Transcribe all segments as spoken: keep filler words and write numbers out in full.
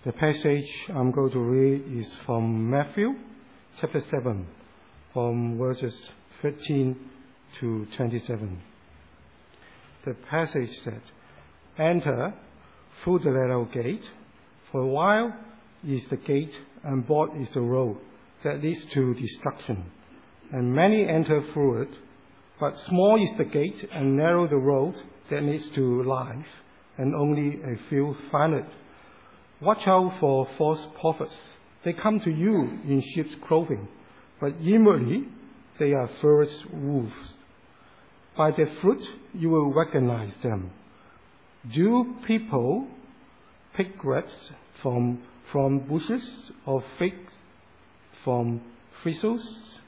The passage I'm going to read is from Matthew chapter seven, from verses thirteen to twenty-seven. The passage said, "Enter through the narrow gate, for wide is the gate and broad is the road that leads to destruction, and many enter through it. But small is the gate and narrow the road that leads to life, and only a few find it. Watch out for false prophets. They come to you in sheep's clothing, but inwardly they are fierce wolves. By their fruit you will recognize them. Do people pick grapes from, from bushes, or figs from thistles?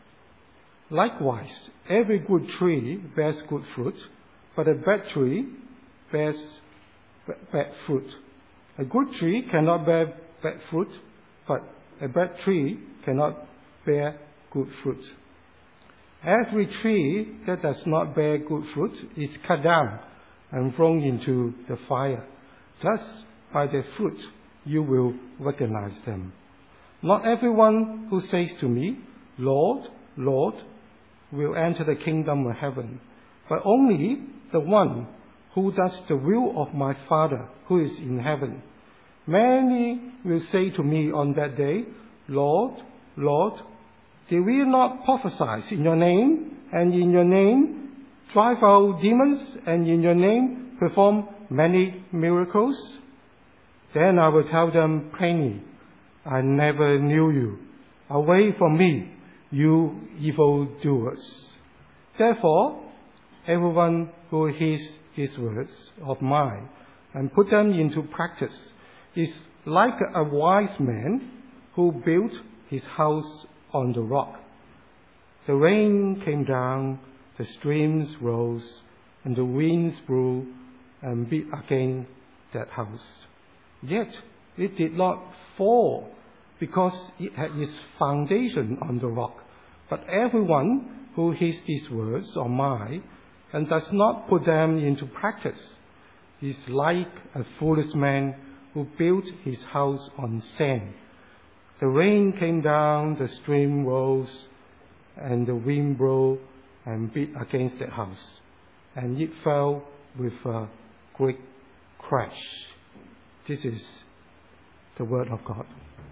Likewise, every good tree bears good fruit, but a bad tree bears bad fruit. A good tree cannot bear bad fruit, but a bad tree cannot bear good fruit. Every tree that does not bear good fruit is cut down and thrown into the fire. Thus, by their fruit you will recognize them. Not everyone who says to me, 'Lord, Lord,' will enter the kingdom of heaven, but only the one who does the will of my Father who is in heaven. Many will say to me on that day, 'Lord, Lord, did we not prophesy in your name, and in your name drive out demons, and in your name perform many miracles?' Then I will tell them plainly, 'I never knew you. Away from me, you evildoers.' Therefore, everyone who hears these words of mine and put them into practice is like a wise man who built his house on the rock. The rain came down, the streams rose, and the winds blew and beat against that house. Yet it did not fall, because it had its foundation on the rock. But everyone who hears these words of mine and does not put them into practice is like a foolish man who built his house on sand. The rain came down, the stream rose, and the wind blew and beat against that house, and it fell with a great crash." This is the word of God.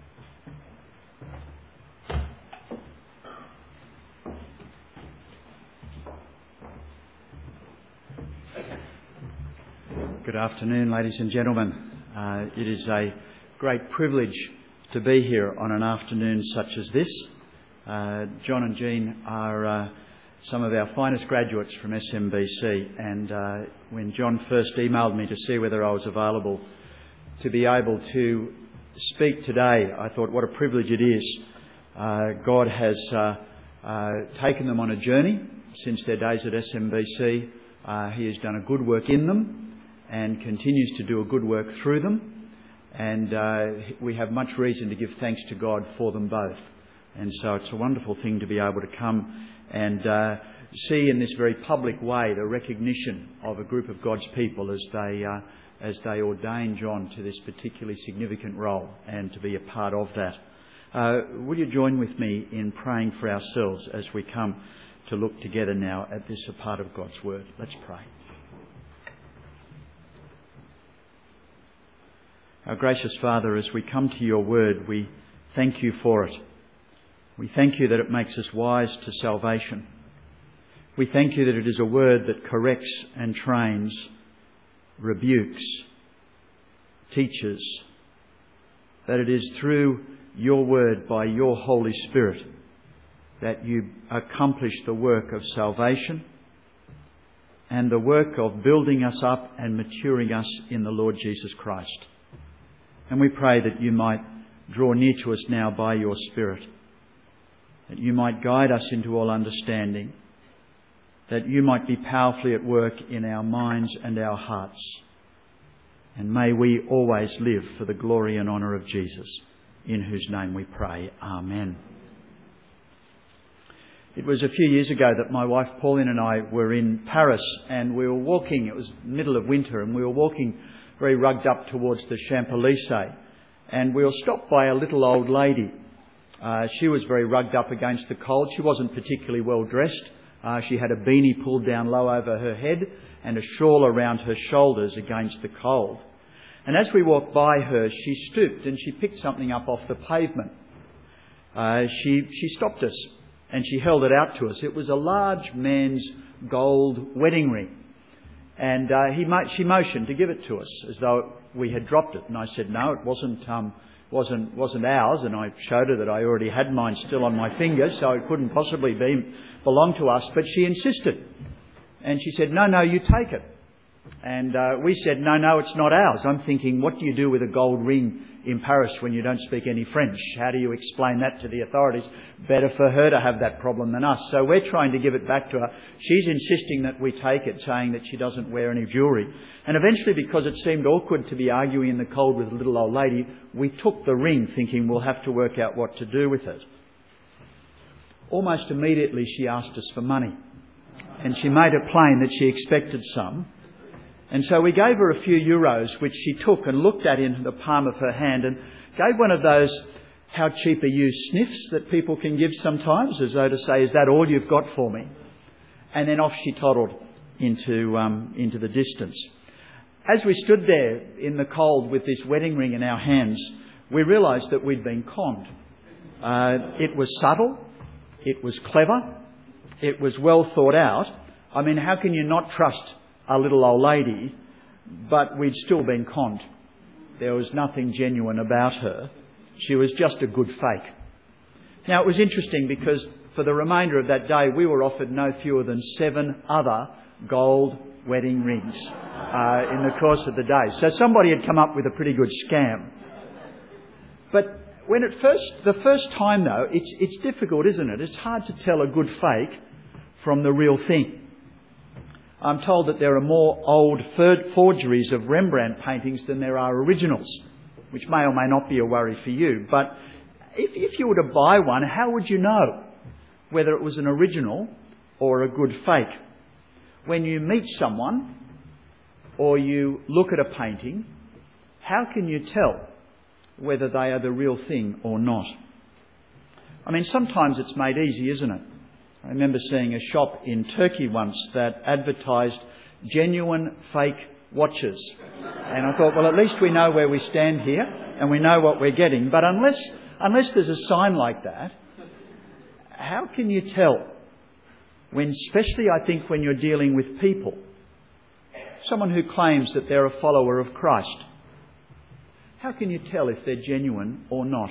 Good afternoon, ladies and gentlemen. Uh, it is a great privilege to be here on an afternoon such as this. Uh, John and Jean are uh, some of our finest graduates from S M B C, and uh, when John first emailed me to see whether I was available to be able to speak today, I thought what a privilege it is. Uh, God has uh, uh, taken them on a journey since their days at S M B C. Uh, he has done a good work in them and continues to do a good work through them. And uh, we have much reason to give thanks to God for them both. And so it's a wonderful thing to be able to come and uh, see in this very public way the recognition of a group of God's people as they uh, as they ordain John to this particularly significant role, and to be a part of that. Uh, will you join with me in praying for ourselves as we come to look together now at this a part of God's Word? Let's pray. Our gracious Father, as we come to your Word, we thank you for it. We thank you that it makes us wise to salvation. We thank you that it is a Word that corrects and trains, rebukes, teaches, that it is through your Word, by your Holy Spirit, that you accomplish the work of salvation and the work of building us up and maturing us in the Lord Jesus Christ. And we pray that you might draw near to us now by your Spirit, that you might guide us into all understanding, that you might be powerfully at work in our minds and our hearts. And may we always live for the glory and honour of Jesus, in whose name we pray. Amen. It was a few years ago that my wife Pauline and I were in Paris, and we were walking, it was middle of winter, and we were walking very rugged up towards the Champs-Élysées. and we were stopped by a little old lady. Uh, she was very rugged up against the cold. She wasn't particularly well dressed. Uh, she had a beanie pulled down low over her head and a shawl around her shoulders against the cold. And as we walked by her, she stooped and she picked something up off the pavement. Uh, she, she stopped us and she held it out to us. It was a large man's gold wedding ring. And uh, he mo- she motioned to give it to us as though we had dropped it. And I said, no, it wasn't um, wasn't wasn't ours. And I showed her that I already had mine still on my finger, so it couldn't possibly be belong to us. But she insisted. And she said, no, no, you take it. And uh, we said, no, no, it's not ours. I'm thinking, what do you do with a gold ring in Paris when you don't speak any French? How do you explain that to the authorities? Better for her to have that problem than us. So we're trying to give it back to her. She's insisting that we take it, saying that she doesn't wear any jewellery. And eventually, because it seemed awkward to be arguing in the cold with a little old lady, we took the ring thinking we'll have to work out what to do with it. Almost immediately she asked us for money. And she made it plain that she expected some. And so we gave her a few euros, which she took and looked at in the palm of her hand and gave one of those "how cheap are you" sniffs that people can give sometimes, as though to say, is that all you've got for me? And then off she toddled into, um, into the distance. As we stood there in the cold with this wedding ring in our hands, we realised that we'd been conned. Uh, it was subtle. It was clever. It was well thought out. I mean, how can you not trust a little old lady? But we'd still been conned. There was nothing genuine about her. She was just a good fake. Now, it was interesting because for the remainder of that day, we were offered no fewer than seven other gold wedding rings uh, in the course of the day. So somebody had come up with a pretty good scam. But when it first, the first time though, it's, it's difficult, isn't it? It's hard to tell a good fake from the real thing. I'm told that there are more old forgeries of Rembrandt paintings than there are originals, which may or may not be a worry for you. But if, if you were to buy one, how would you know whether it was an original or a good fake? When you meet someone or you look at a painting, how can you tell whether they are the real thing or not? I mean, sometimes it's made easy, isn't it? I remember seeing a shop in Turkey once that advertised genuine fake watches. And I thought, well, at least we know where we stand here and we know what we're getting. But unless unless there's a sign like that, how can you tell? When, especially I think when you're dealing with people, someone who claims that they're a follower of Christ, how can you tell if they're genuine or not?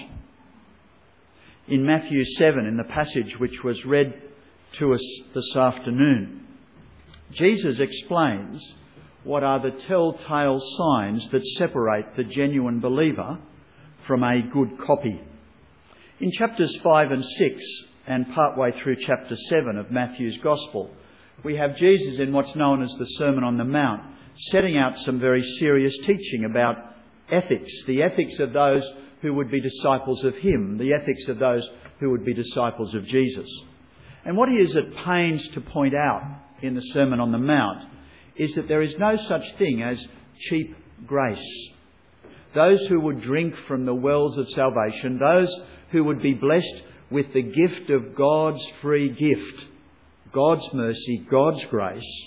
In Matthew seven, in the passage which was read to us this afternoon, Jesus explains what are the telltale signs that separate the genuine believer from a good copy. In chapters five and six, and partway through chapter seven of Matthew's Gospel, we have Jesus in what's known as the Sermon on the Mount, setting out some very serious teaching about ethics, the ethics of those who would be disciples of him, the ethics of those who would be disciples of Jesus. And what he is at pains to point out in the Sermon on the Mount is that there is no such thing as cheap grace. Those who would drink from the wells of salvation, those who would be blessed with the gift of God's free gift, God's mercy, God's grace,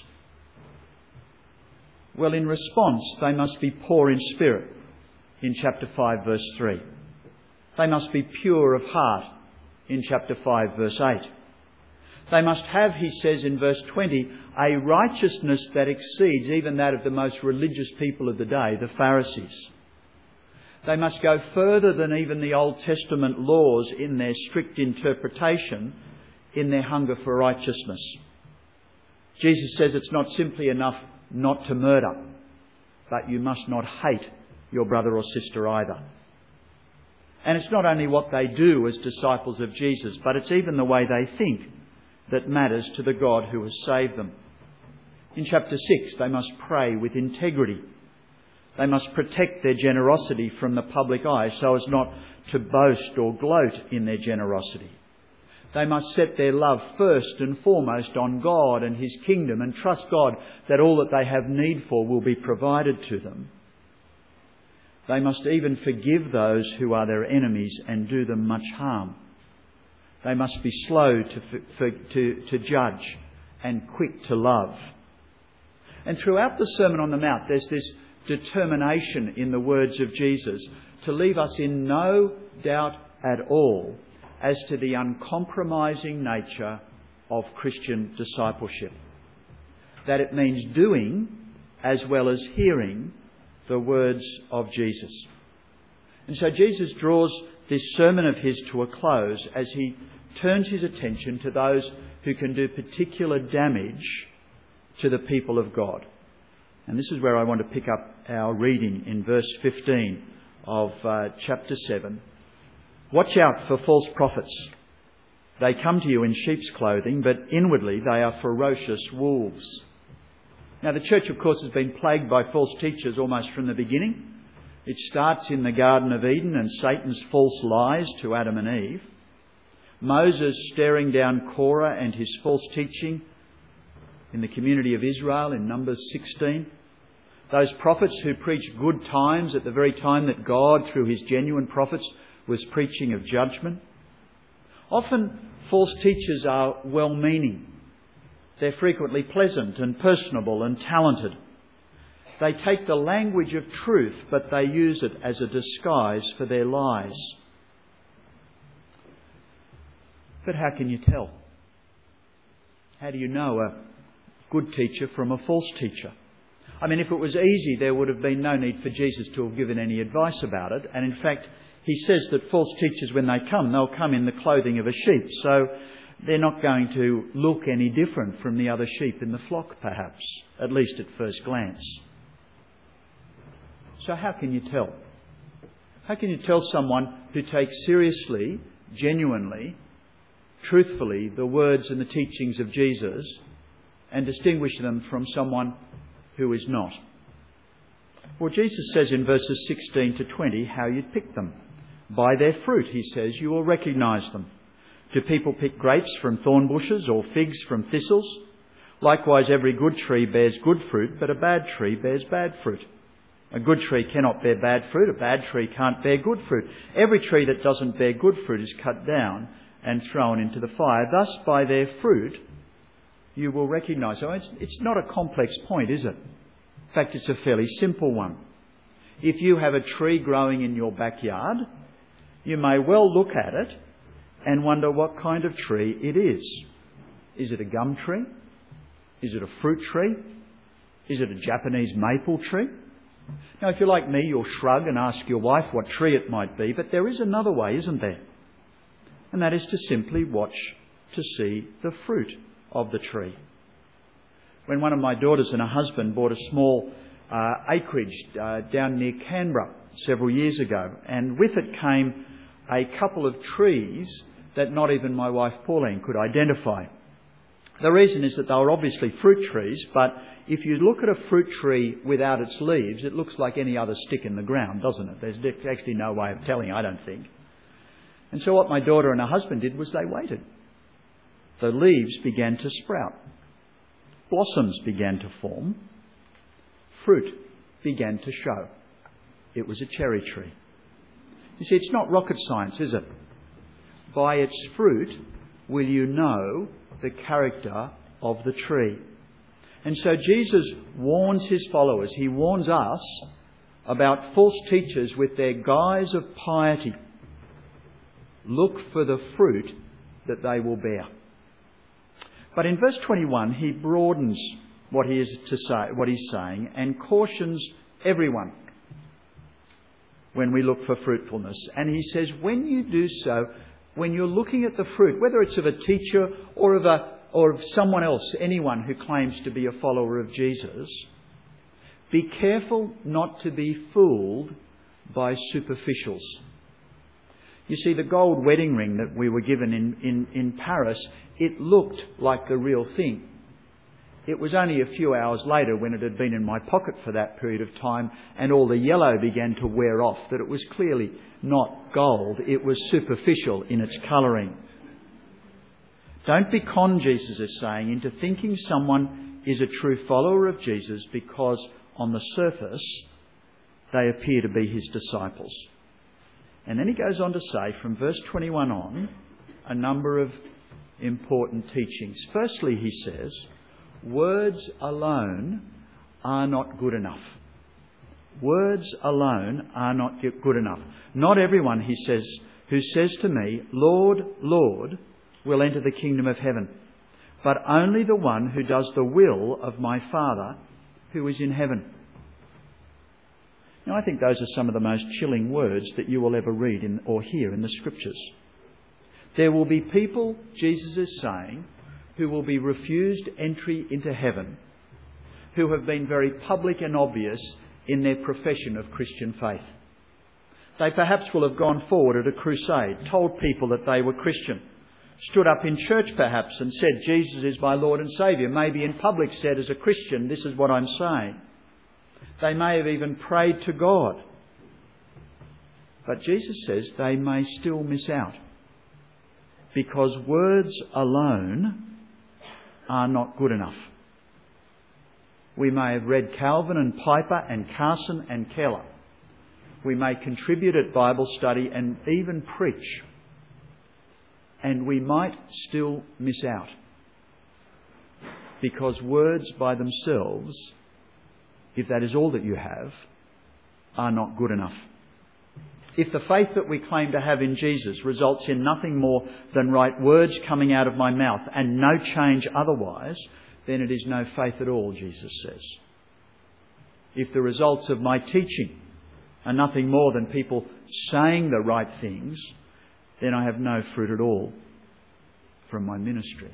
well, in response, they must be poor in spirit, in chapter five, verse three. They must be pure of heart, in chapter five, verse eight. They must have, he says in verse twenty, a righteousness that exceeds even that of the most religious people of the day, the Pharisees. They must go further than even the Old Testament laws in their strict interpretation, in their hunger for righteousness. Jesus says it's not simply enough not to murder, but you must not hate your brother or sister either. And it's not only what they do as disciples of Jesus, but it's even the way they think that matters to the God who has saved them. In chapter six, they must pray with integrity. They must protect their generosity from the public eye so as not to boast or gloat in their generosity. They must set their love first and foremost on God and his kingdom and trust God that all that they have need for will be provided to them. They must even forgive those who are their enemies and do them much harm. They must be slow to, for, to, to judge and quick to love. And throughout the Sermon on the Mount, there's this determination in the words of Jesus to leave us in no doubt at all as to the uncompromising nature of Christian discipleship. That it means doing as well as hearing the words of Jesus. And so Jesus draws this sermon of his to a close as he turns his attention to those who can do particular damage to the people of God. And this is where I want to pick up our reading in verse fifteen of uh, chapter seven. Watch out for false prophets. They come to you in sheep's clothing, but inwardly they are ferocious wolves. Now, the church, of course, has been plagued by false teachers almost from the beginning. It starts in the Garden of Eden and Satan's false lies to Adam and Eve. Moses staring down Korah and his false teaching in the community of Israel in Numbers sixteen. Those prophets who preached good times at the very time that God, through his genuine prophets, was preaching of judgment. Often false teachers are well-meaning. They're frequently pleasant and personable and talented. They take the language of truth, but they use it as a disguise for their lies. But how can you tell? How do you know a good teacher from a false teacher? I mean, if it was easy, there would have been no need for Jesus to have given any advice about it. And in fact, he says that false teachers, when they come, they'll come in the clothing of a sheep. So they're not going to look any different from the other sheep in the flock, perhaps, at least at first glance. So how can you tell? How can you tell someone who takes seriously, genuinely, truthfully the words and the teachings of Jesus and distinguish them from someone who is not? Well, Jesus says in verses sixteen to twenty how you'd pick them. By their fruit, he says, you will recognise them. Do people pick grapes from thorn bushes or figs from thistles? Likewise, every good tree bears good fruit, but a bad tree bears bad fruit. A good tree cannot bear bad fruit, a bad tree can't bear good fruit. Every tree that doesn't bear good fruit is cut down and thrown into the fire. Thus, by their fruit, you will recognise. So it's, it's not a complex point, is it? In fact, it's a fairly simple one. If you have a tree growing in your backyard, you may well look at it and wonder what kind of tree it is. Is it a gum tree? Is it a fruit tree? Is it a Japanese maple tree? Now, if you're like me, you'll shrug and ask your wife what tree it might be, but there is another way, isn't there? And that is to simply watch to see the fruit of the tree. When one of my daughters and her husband bought a small uh, acreage uh, down near Canberra several years ago, and with it came a couple of trees that not even my wife Pauline could identify. The reason is that they were obviously fruit trees, but if you look at a fruit tree without its leaves, it looks like any other stick in the ground, doesn't it? There's actually no way of telling, I don't think. And so what my daughter and her husband did was they waited. The leaves began to sprout. Blossoms began to form. Fruit began to show. It was a cherry tree. You see, it's not rocket science, is it? By its fruit will you know the character of the tree. And so Jesus warns his followers, he warns us about false teachers with their guise of piety. Look for the fruit that they will bear. But in verse twenty-one, he broadens what he is to say, what he's saying, and cautions everyone when we look for fruitfulness. And he says, when you do so, when you're looking at the fruit, whether it's of a teacher or of a or of someone else, anyone who claims to be a follower of Jesus, be careful not to be fooled by superficials. You see, the gold wedding ring that we were given in, in, in Paris, it looked like the real thing. It was only a few hours later, when it had been in my pocket for that period of time and all the yellow began to wear off, that it was clearly not gold. It was superficial in its colouring. Don't be conned, Jesus is saying, into thinking someone is a true follower of Jesus because on the surface they appear to be his disciples. And then he goes on to say, from verse twenty-one on, a number of important teachings. Firstly, he says, words alone are not good enough. Words alone are not good enough. Not everyone, he says, who says to me, Lord, Lord, will enter the kingdom of heaven, but only the one who does the will of my Father who is in heaven. Now, I think those are some of the most chilling words that you will ever read in, or hear in the Scriptures. There will be people, Jesus is saying, who will be refused entry into heaven, who have been very public and obvious in their profession of Christian faith. They perhaps will have gone forward at a crusade, told people that they were Christian, stood up in church perhaps and said, Jesus is my Lord and Saviour. Maybe in public said, as a Christian, this is what I'm saying. They may have even prayed to God. But Jesus says they may still miss out, because words alone are not good enough. We may have read Calvin and Piper and Carson and Keller. We may contribute at Bible study and even preach. And we might still miss out, because words by themselves, if that is all that you have, are not good enough. If the faith that we claim to have in Jesus results in nothing more than right words coming out of my mouth and no change otherwise, then it is no faith at all, Jesus says. If the results of my teaching are nothing more than people saying the right things, then I have no fruit at all from my ministry.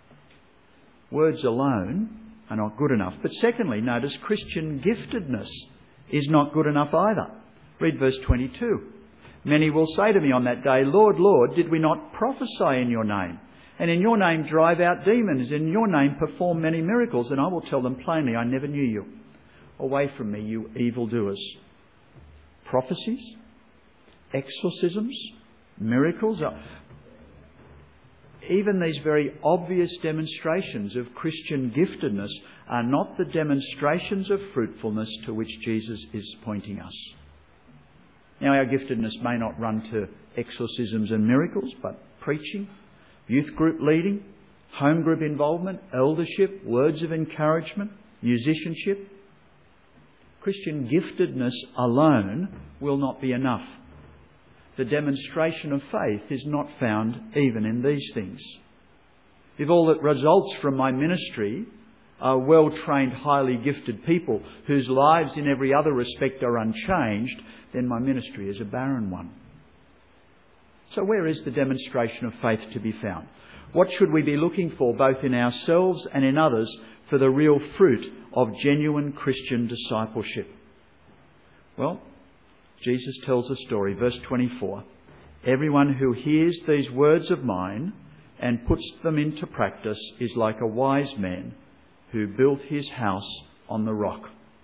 Words alone are not good enough. But secondly, notice Christian giftedness is not good enough either. Read verse twenty-two. Many will say to me on that day, Lord, Lord, did we not prophesy in your name? And in your name drive out demons, in your name perform many miracles? And I will tell them plainly, I never knew you. Away from me, you evildoers. Prophecies, exorcisms, miracles, even these very obvious demonstrations of Christian giftedness are not the demonstrations of fruitfulness to which Jesus is pointing us. Now, our giftedness may not run to exorcisms and miracles, but preaching, youth group leading, home group involvement, eldership, words of encouragement, musicianship. Christian giftedness alone will not be enough. The demonstration of faith is not found even in these things. If all that results from my ministry are well-trained, highly gifted people whose lives in every other respect are unchanged, then my ministry is a barren one. So where is the demonstration of faith to be found? What should we be looking for both in ourselves and in others for the real fruit of genuine Christian discipleship? Well, Jesus tells a story, verse twenty-four. Everyone who hears these words of mine and puts them into practice is like a wise man who built his house on the rock.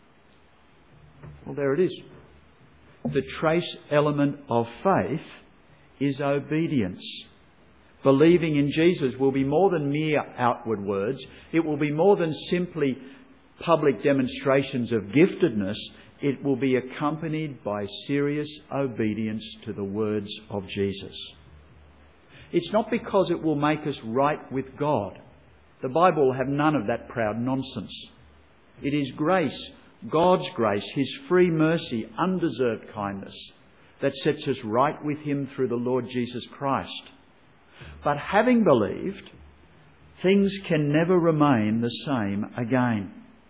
Well, there it is. The trace element of faith is obedience. Believing in Jesus will be more than mere outward words. It will be more than simply public demonstrations of giftedness. It will be accompanied by serious obedience to the words of Jesus. It's not because it will make us right with God. The Bible will have none of that proud nonsense. It is grace, God's grace, His free mercy, undeserved kindness that sets us right with Him through the Lord Jesus Christ. But having believed, things can never remain the same again.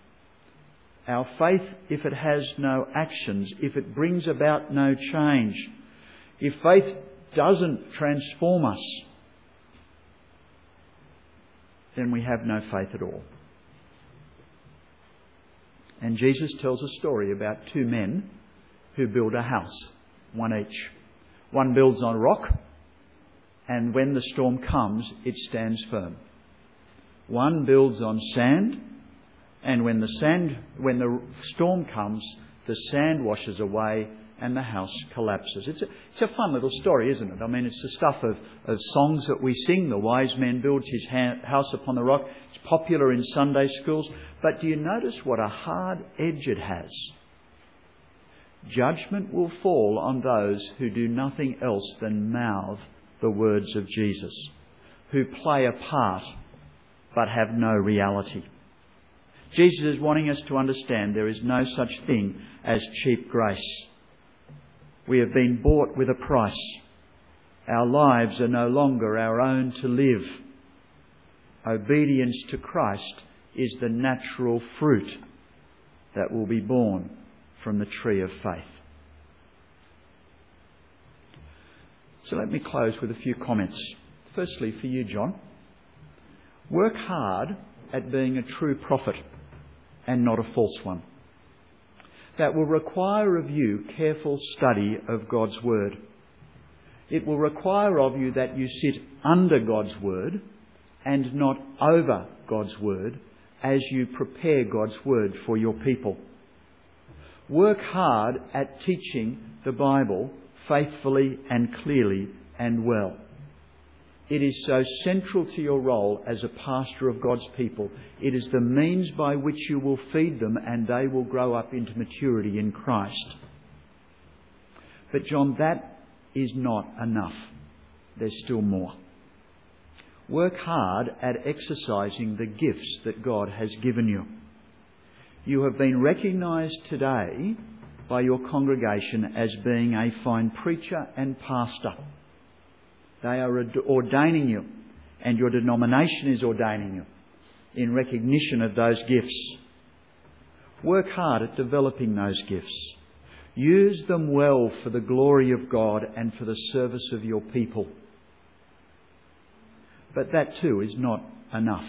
Our faith, if it has no actions, if it brings about no change, if faith doesn't transform us, then we have no faith at all. And Jesus tells a story about two men who build a house, one each. One builds on rock, and when the storm comes, it stands firm. One builds on sand, and when the sand, when the storm comes, the sand washes away and the house collapses. It's a, it's a fun little story, isn't it? I mean, it's the stuff of, of songs that we sing. The wise man builds his ha- house upon the rock. It's popular in Sunday schools. But do you notice what a hard edge it has? judgment will fall on those who do nothing else than mouth the words of Jesus, who play a part but have no reality. Jesus is wanting us to understand there is no such thing as cheap grace. We have been bought with a price. Our lives are no longer our own to live. Obedience to Christ is the natural fruit that will be born from the tree of faith. So let me close with a few comments. Firstly, for you, John, work hard at being a true prophet and not a false one. That will require of you careful study of God's Word. It will require of you that you sit under God's Word and not over God's Word as you prepare God's Word for your people. Work hard at teaching the Bible faithfully and clearly and well. It is so central to your role as a pastor of God's people. It is the means by which you will feed them and they will grow up into maturity in Christ. But John, that is not enough. There's still more. Work hard at exercising the gifts that God has given you. You have been recognised today by your congregation as being a fine preacher and pastor. They are ordaining you, and your denomination is ordaining you in recognition of those gifts. Work hard at developing those gifts. Use them well for the glory of God and for the service of your people. But that too is not enough.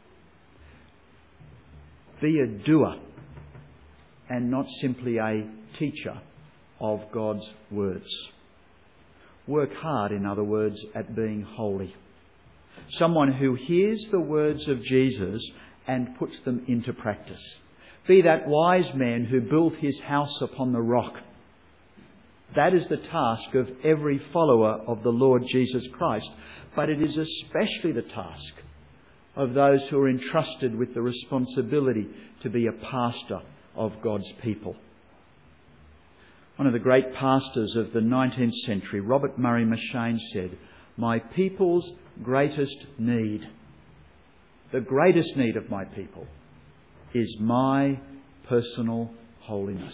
Be a doer and not simply a teacher of God's words. Work hard, in other words, at being holy. Someone who hears the words of Jesus and puts them into practice. Be that wise man who built his house upon the rock. That is the task of every follower of the Lord Jesus Christ. But it is especially the task of those who are entrusted with the responsibility to be a pastor of God's people. One of the great pastors of the nineteenth century, Robert Murray M'Cheyne, said, "My people's greatest need, the greatest need of my people, is my personal holiness."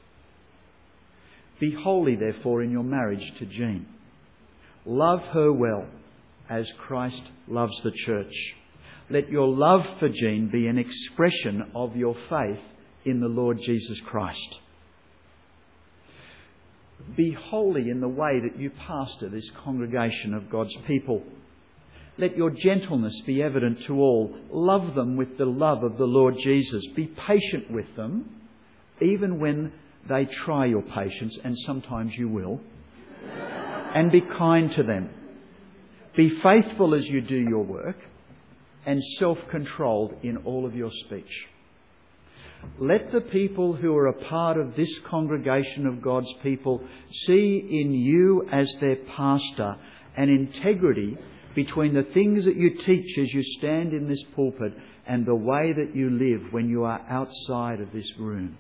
Be holy, therefore, in your marriage to Jean. Love her well, as Christ loves the church. Let your love for Jean be an expression of your faith in the Lord Jesus Christ. Be holy in the way that you pastor this congregation of God's people. Let your gentleness be evident to all. Love them with the love of the Lord Jesus. Be patient with them, even when they try your patience, and sometimes you will. And be kind to them. Be faithful as you do your work, and self-controlled in all of your speech. Let the people who are a part of this congregation of God's people see in you as their pastor an integrity between the things that you teach as you stand in this pulpit and the way that you live when you are outside of this room.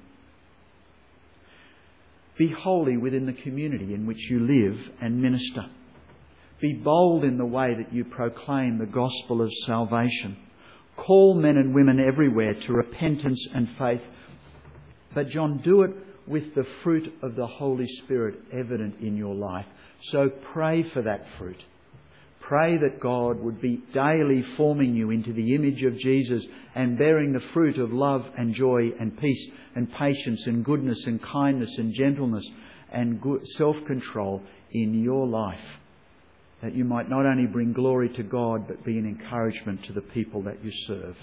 Be holy within the community in which you live and minister. Be bold in the way that you proclaim the gospel of salvation. Call men and women everywhere to repentance and faith. But John, do it with the fruit of the Holy Spirit evident in your life. So pray for that fruit. Pray that God would be daily forming you into the image of Jesus and bearing the fruit of love and joy and peace and patience and goodness and kindness and gentleness and self-control in your life. That you might not only bring glory to God, but be an encouragement to the people that you serve.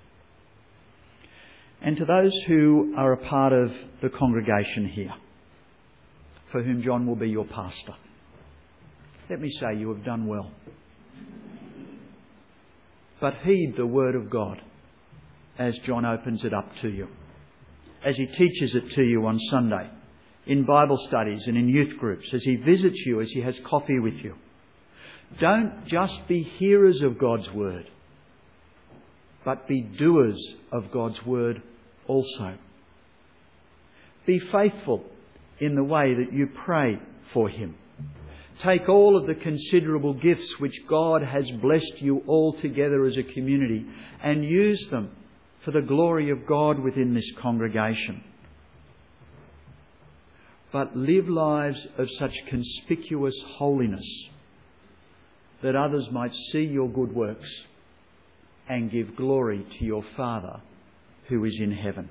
And to those who are a part of the congregation here, for whom John will be your pastor, let me say you have done well. But heed the word of God as John opens it up to you, as he teaches it to you on Sunday, in Bible studies and in youth groups, as he visits you, as he has coffee with you. Don't just be hearers of God's word, but be doers of God's word also. Be faithful in the way that you pray for him. Take all of the considerable gifts which God has blessed you all together as a community and use them for the glory of God within this congregation. But live lives of such conspicuous holiness that others might see your good works and give glory to your Father who is in heaven.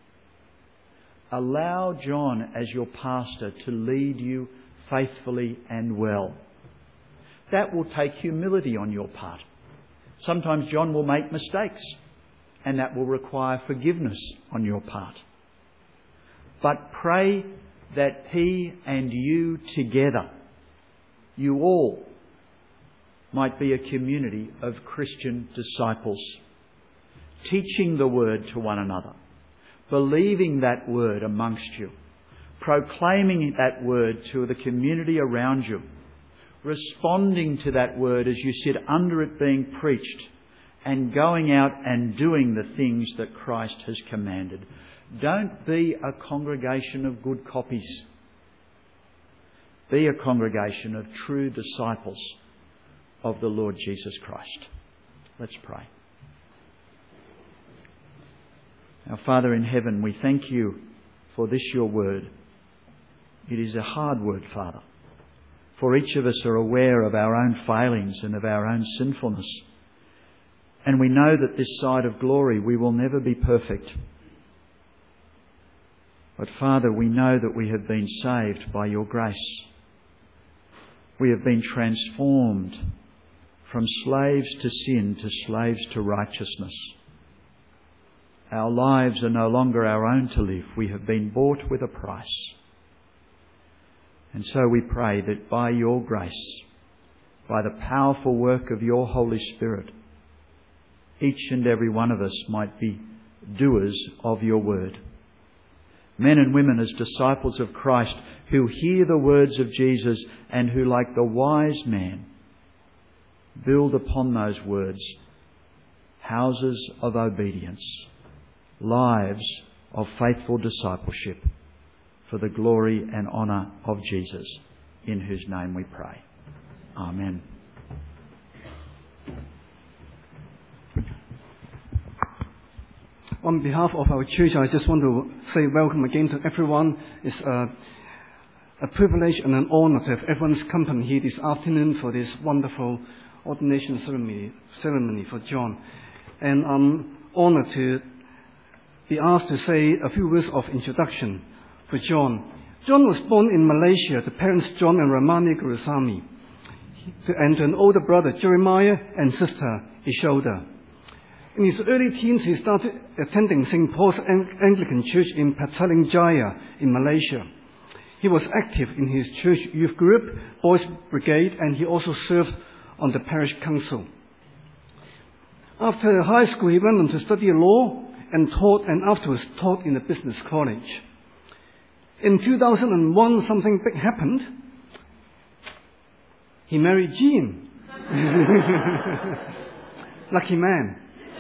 Allow John as your pastor to lead you faithfully and well. That will take humility on your part. Sometimes John will make mistakes, and that will require forgiveness on your part. But pray that he and you together, you all, might be a community of Christian disciples, teaching the word to one another, believing that word amongst you, proclaiming that word to the community around you, responding to that word as you sit under it being preached, and going out and doing the things that Christ has commanded. Don't be a congregation of good copies. Be a congregation of true disciples of the Lord Jesus Christ. Let's pray. Our Father in heaven, we thank you for this your word. It is a hard word, Father, for each of us are aware of our own failings and of our own sinfulness. And we know that this side of glory we will never be perfect. But Father, we know that we have been saved by your grace. We have been transformed from slaves to sin to slaves to righteousness. Our lives are no longer our own to live. We have been bought with a price. And so we pray that by your grace, by the powerful work of your Holy Spirit, each and every one of us might be doers of your word. Men and women as disciples of Christ who hear the words of Jesus and who, like the wise man, build upon those words houses of obedience, lives of faithful discipleship for the glory and honour of Jesus, in whose name we pray. Amen. On behalf of our church, I just want to say welcome again to everyone. It's a, a privilege and an honour to have everyone's company here this afternoon for this wonderful ordination ceremony, ceremony for John. And I'm honoured to be asked to say a few words of introduction for John. John was born in Malaysia to parents John and Ramani Gurusamy, and to an older brother Jeremiah and sister Ishoda. In his early teens, he started attending Saint Paul's Anglican Church in Petaling Jaya in Malaysia. He was active in his church youth group, Boys Brigade, and he also served on the parish council. After high school, he went on to study law and taught, and afterwards taught in a business college. In two thousand one, something big happened. He married Jean. Lucky man.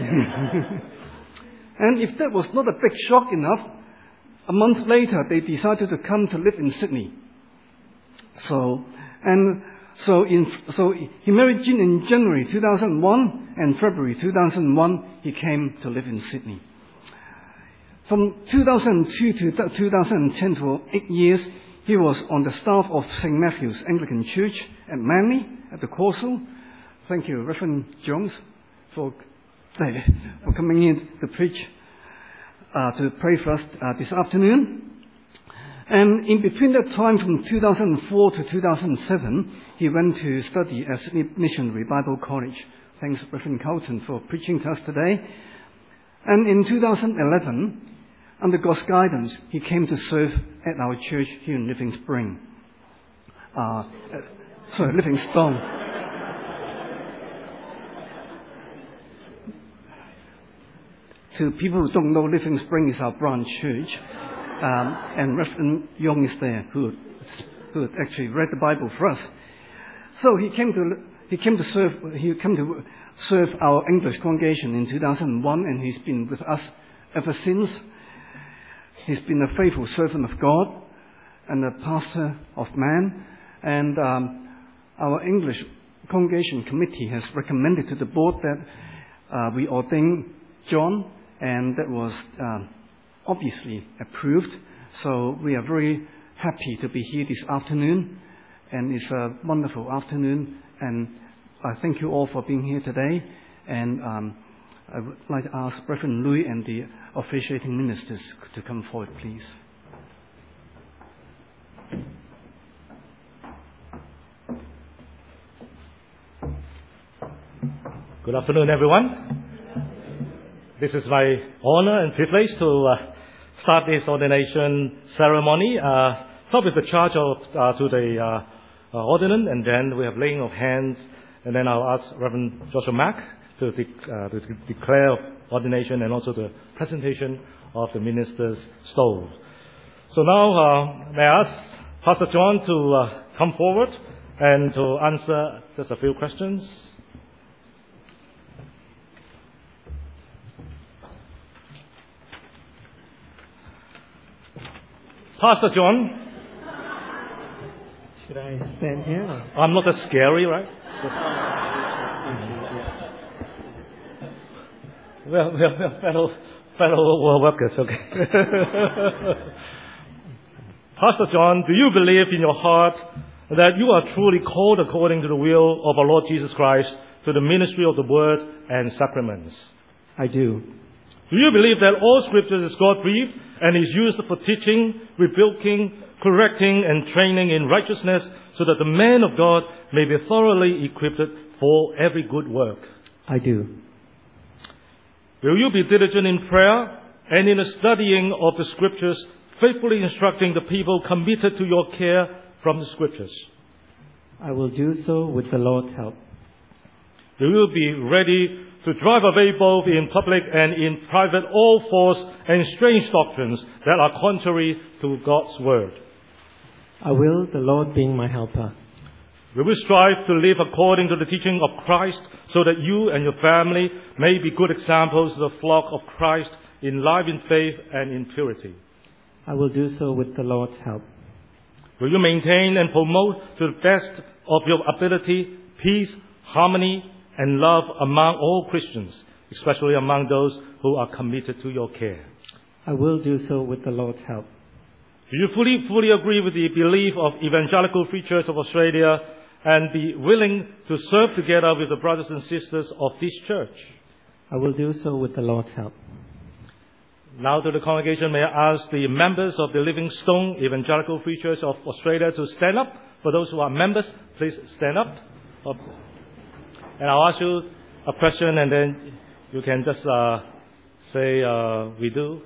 And if that was not a big shock enough, a month later they decided to come to live in Sydney. So, and so in so he married Jean in January two thousand one, and February two thousand one he came to live in Sydney. From two thousand two to two thousand ten, for eight years, he was on the staff of Saint Matthew's Anglican Church at Manly, at the Corso. Thank you, Reverend Jones, for, for coming in to preach, uh, to pray for us uh, this afternoon. And in between that time, from two thousand four to two thousand seven, he went to study at Sydney Missionary Bible College. Thanks, Reverend Carlton, for preaching to us today. And in two thousand eleven, under God's guidance, he came to serve at our church here in Living Spring. Uh, sorry, Livingstone. To people who don't know, Living Spring is our branch church. Um, and Reverend Young is there, who, who actually read the Bible for us. So he came to he came to serve he came to serve our English congregation in two thousand one, and he's been with us ever since. He's been a faithful servant of God, and a pastor of man. And um, our English Congregation Committee has recommended to the board that uh, we ordain John, and that was uh, obviously approved. So we are very happy to be here this afternoon, and it's a wonderful afternoon, and I thank you all for being here today. And um, I would like to ask Reverend Louis and the officiating ministers to come forward, please. Good afternoon, everyone. This is my honor and privilege to uh, start this ordination ceremony. Uh, start with the charge of, uh, to the uh, uh, ordinand, and then we have laying of hands, and then I'll ask Reverend Joshua Mack to, de- uh, to de- declare ordination and also the presentation of the minister's stole. So now, uh, may I ask Pastor John to uh, come forward and to answer just a few questions. Pastor John. Should I stand here? Or? I'm not that scary, right? well, well, well, fellow, fellow workers, okay. Pastor John, do you believe in your heart that you are truly called according to the will of our Lord Jesus Christ to the ministry of the Word and sacraments? I do. Do you believe that all Scripture is God-breathed and is used for teaching, rebuking, correcting, and training in righteousness, so that the man of God may be thoroughly equipped for every good work? I do. Will you be diligent in prayer and in the studying of the Scriptures, faithfully instructing the people committed to your care from the Scriptures? I will do so with the Lord's help. Will you be ready to drive away both in public and in private all false and strange doctrines that are contrary to God's Word? I will, the Lord being my helper. Will we strive to live according to the teaching of Christ, so that you and your family may be good examples of the flock of Christ in life, in faith, and in purity? I will do so with the Lord's help. Will you maintain and promote to the best of your ability peace, harmony, and love among all Christians, especially among those who are committed to your care? I will do so with the Lord's help. Do you fully, fully agree with the belief of Evangelical Free Church of Australia and be willing to serve together with the brothers and sisters of this church? I will do so with the Lord's help. Now to the congregation, may I ask the members of the Livingstone Evangelical Free Church of Australia to stand up. For those who are members, please stand up. And I'll ask you a question, and then you can just uh, say, uh, we do.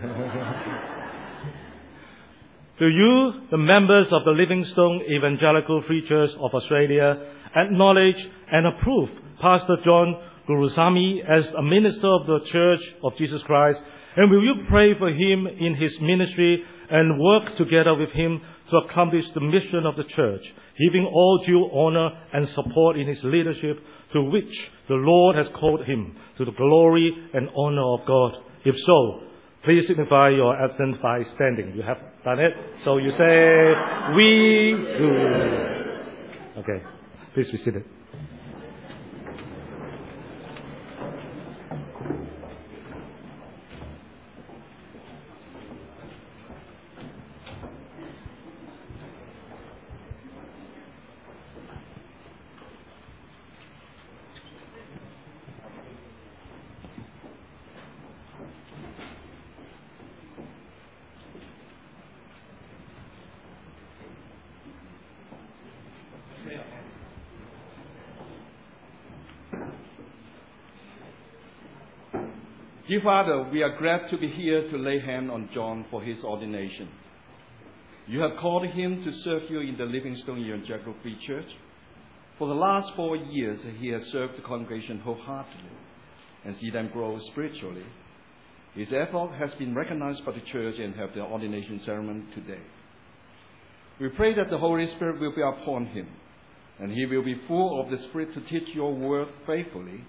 Do you, the members of the Livingstone Evangelical Free Church of Australia, acknowledge and approve Pastor John Gurusamy as a minister of the Church of Jesus Christ? And will you pray for him in his ministry and work together with him to accomplish the mission of the church, giving all due honor and support in his leadership, to which the Lord has called him, to the glory and honor of God? If so, please signify your assent by standing. You have done it. So you say, we do. Okay. Please be seated. Dear Father, we are glad to be here to lay hand on John for his ordination. You have called him to serve you in the Livingstone Evangelical Free Church. For the last four years, he has served the congregation wholeheartedly and see them grow spiritually. His effort has been recognized by the church and have the ordination ceremony today. We pray that the Holy Spirit will be upon him, and he will be full of the Spirit to teach your word faithfully,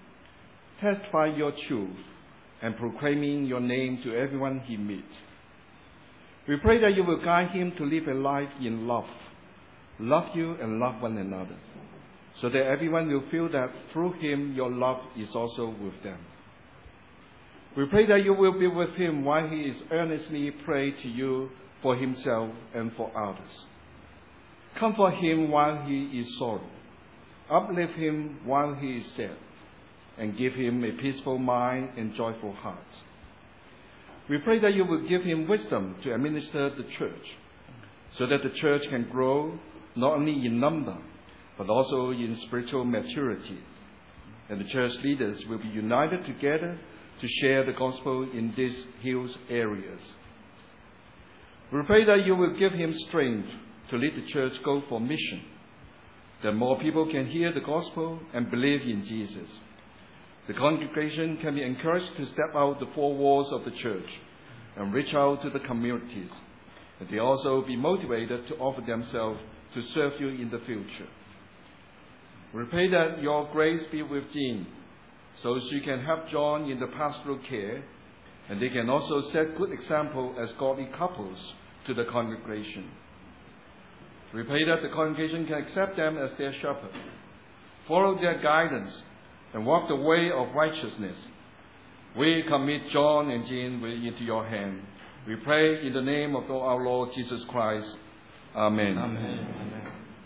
testify your truth, and proclaiming your name to everyone he meets. We pray that you will guide him to live a life in love, love you and love one another, so that everyone will feel that through him your love is also with them. We pray that you will be with him while he is earnestly praying to you for himself and for others. Comfort him while he is sorry. Uplift him while he is sad, and give him a peaceful mind and joyful heart. We pray that you will give him wisdom to administer the church, so that the church can grow not only in number, but also in spiritual maturity, and the church leaders will be united together to share the gospel in these hills areas. We pray that you will give him strength to lead the church go for mission, that more people can hear the gospel and believe in Jesus. The congregation can be encouraged to step out the four walls of the church and reach out to the communities, and they also be motivated to offer themselves to serve you in the future. We pray that your grace be with Jean, so she can help John in the pastoral care, and they can also set good example as godly couples to the congregation. We pray that the congregation can accept them as their shepherd, follow their guidance, and walk the way of righteousness. We commit John and Jean into your hand. We pray in the name of our Lord Jesus Christ. Amen. Amen. Amen.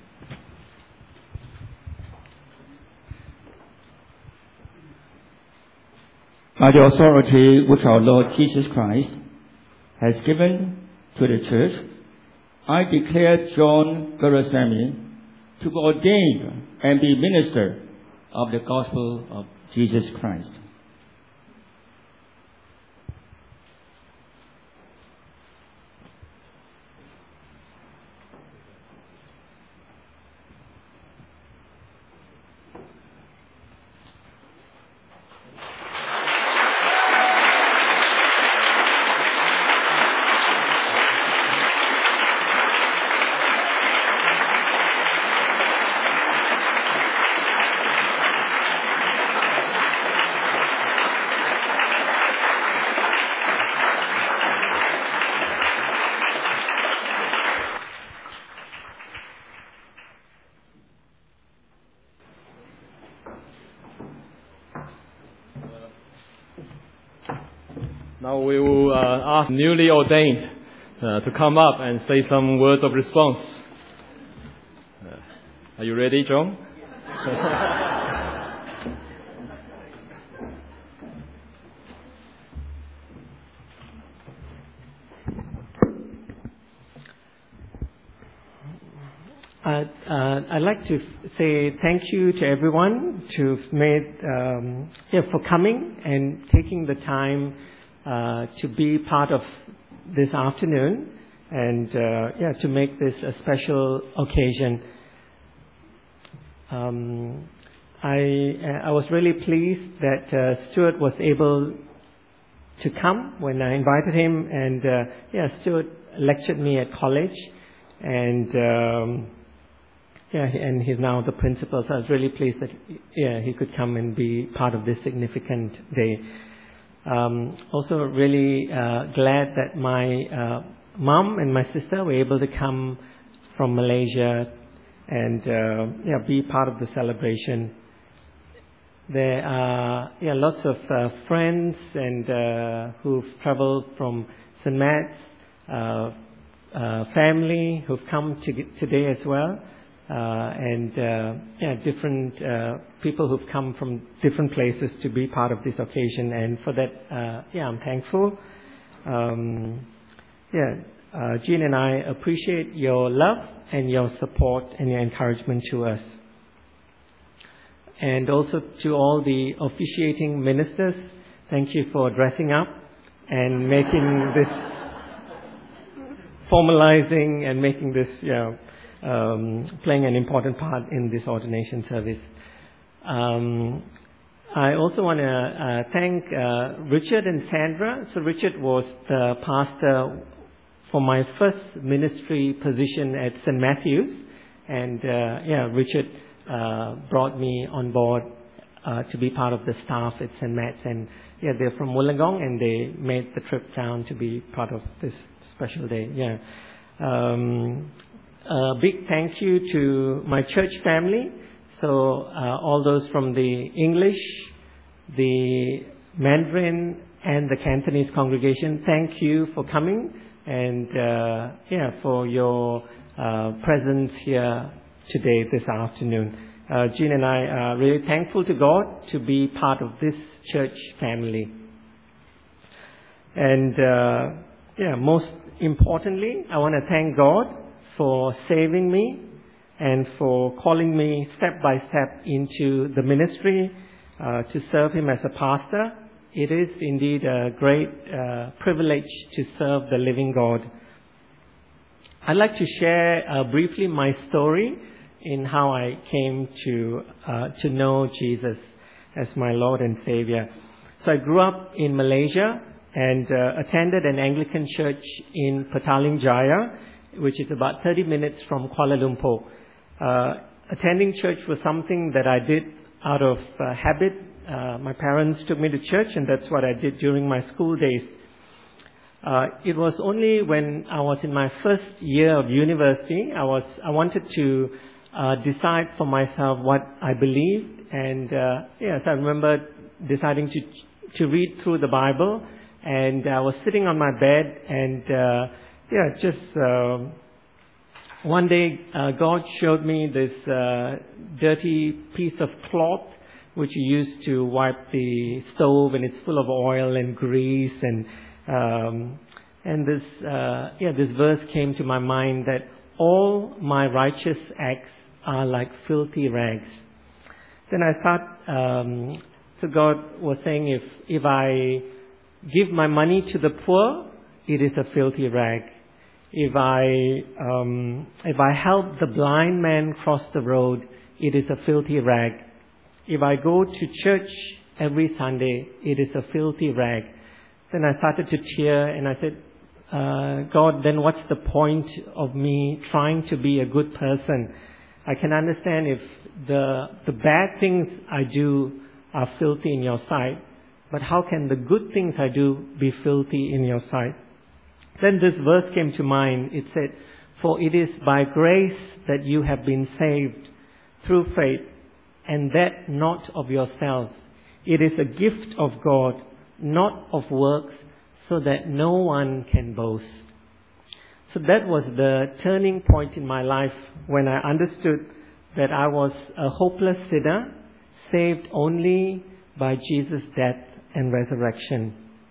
By the authority which our Lord Jesus Christ has given to the church, I declare John Gurusamy to be ordained and be minister of the gospel of Jesus Christ. Now we will uh, ask newly ordained uh, to come up and say some words of response. Uh, are you ready, John? Uh, uh, I'd like to say thank you to everyone to made um, yeah, for coming and taking the time uh, to be part of this afternoon, and uh, yeah, to make this a special occasion. Um, I I was really pleased that uh, Stuart was able to come when I invited him, and uh, yeah, Stuart lectured me at college, and. Um, Yeah, and he's now the principal, so I was really pleased that yeah, he could come and be part of this significant day. Um, also really uh, glad that my uh, mom and my sister were able to come from Malaysia and uh, yeah, be part of the celebration. There are yeah, lots of uh, friends and uh, who've traveled from Saint Matt's, uh, uh, family who've come to today as well. Uh, and uh, yeah, different uh, people who've come from different places to be part of this occasion, and for that, uh, yeah, I'm thankful. Um, yeah, uh, Jean and I appreciate your love and your support and your encouragement to us, and also to all the officiating ministers. Thank you for dressing up and making this, formalizing and making this, yeah. You know, Um, playing an important part in this ordination service. Um, I also want to uh, thank uh, Richard and Sandra. So Richard was the pastor for my first ministry position at Saint Matthew's, and uh, yeah, Richard uh, brought me on board uh, to be part of the staff at Saint Matt's, and yeah, they're from Wollongong, and they made the trip down to be part of this special day. Yeah. Um, a big thank you to my church family. So uh, all those from the English, the Mandarin, and the Cantonese congregation, thank you for coming and uh, yeah, for your uh, presence here today, this afternoon. Uh, Jean and I are really thankful to God to be part of this church family. And uh, yeah, most importantly, I want to thank God for saving me and for calling me step by step into the ministry uh, to serve Him as a pastor. It is indeed a great uh, privilege to serve the living God. I'd like to share uh, briefly my story in how I came to uh, to know Jesus as my Lord and Savior. So I grew up in Malaysia and uh, attended an Anglican church in Petaling Jaya, which is about thirty minutes from Kuala Lumpur. Uh, attending church was something that I did out of uh, habit. Uh, my parents took me to church, and that's what I did during my school days. Uh, it was only when I was in my first year of university, I was I wanted to uh, decide for myself what I believed, and uh, yes, I remember deciding to to read through the Bible, and I was sitting on my bed, and uh, yeah, just uh, one day uh, God showed me this uh, dirty piece of cloth which you use to wipe the stove, and it's full of oil and grease, and um, and this uh, yeah this verse came to my mind that all my righteous acts are like filthy rags. Then I thought, um, so God was saying, if if I give my money to the poor, it is a filthy rag. If I um, if I help the blind man cross the road, it is a filthy rag. If I go to church every Sunday, it is a filthy rag. Then I started to tear, and I said, uh, God, then what's the point of me trying to be a good person? I can understand if the the bad things I do are filthy in your sight, but how can the good things I do be filthy in your sight? Then this verse came to mind. It said, for it is by grace that you have been saved through faith, and that not of yourself. It is a gift of God, not of works, so that no one can boast. So that was the turning point in my life when I understood that I was a hopeless sinner, saved only by Jesus' death and resurrection.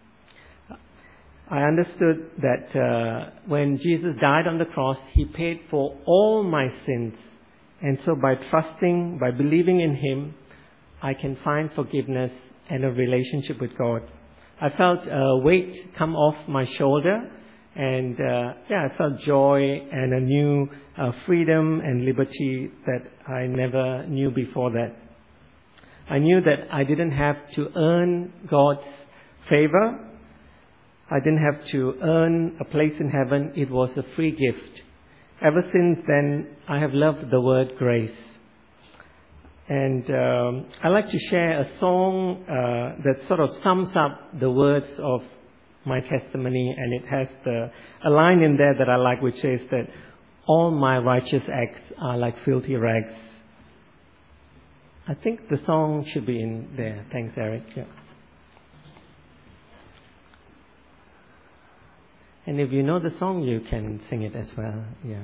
I understood that uh, when Jesus died on the cross, He paid for all my sins. And so by trusting, by believing in Him, I can find forgiveness and a relationship with God. I felt a weight come off my shoulder, and uh, yeah, I felt joy and a new uh, freedom and liberty that I never knew before that. I knew that I didn't have to earn God's favor. I didn't have to earn a place in heaven. It was a free gift. Ever since then, I have loved the word grace. And um, I like to share a song uh, that sort of sums up the words of my testimony, and it has the, a line in there that I like, which says that all my righteous acts are like filthy rags. I think the song should be in there. Thanks, Eric. Yeah. And if you know the song, you can sing it as well. Yeah.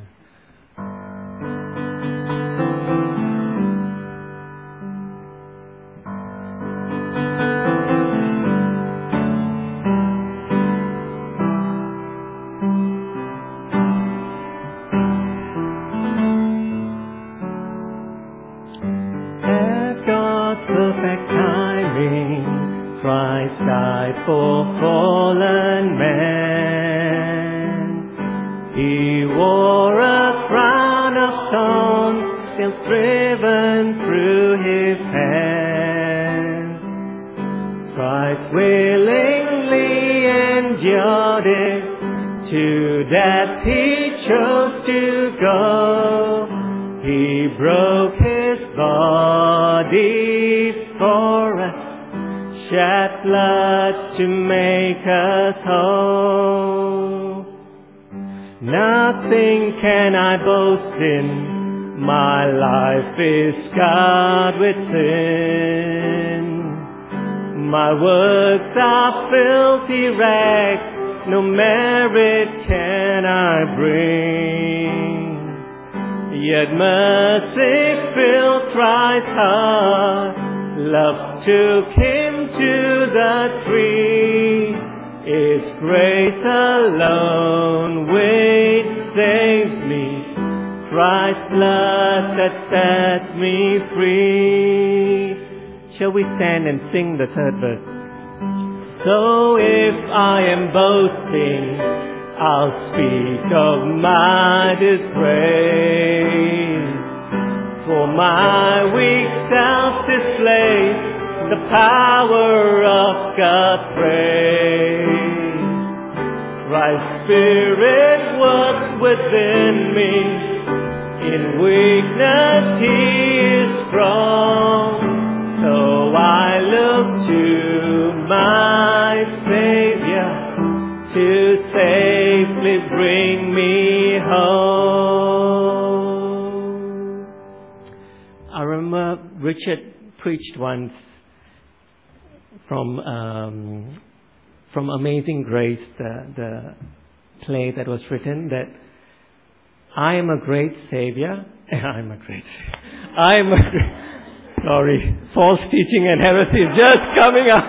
At God's perfect timing, Christ died for fallen man. He wore a crown of thorns, nails driven through His hands. Christ willingly endured it, to death He chose to go. He broke His body for us, shed blood to make us whole. Nothing can I boast in. My life is scarred with sin. My works are filthy rags. No merit can I bring. Yet mercy filled Christ's heart. Love took him to the tree. It's grace alone which saves me. Christ's blood that sets me free. Shall we stand and sing the third verse? So if I am boasting, I'll speak of my disgrace. For my weak self displays the power of God's grace. Christ's Spirit works within me. In weakness He is strong. So I look to my Savior to safely bring me home. I remember Richard preached once from um, from Amazing Grace, the, the play that was written, that I am a great Savior. I am a great Savior. I am a great... Sorry, false teaching and heresy is just coming up.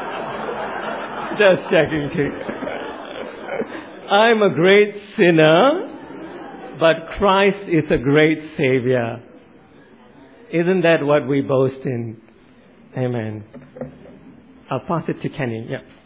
Just checking too. I'm a great sinner, but Christ is a great Savior. Isn't that what we boast in? Amen. I'll pass it to Kenny. Yeah.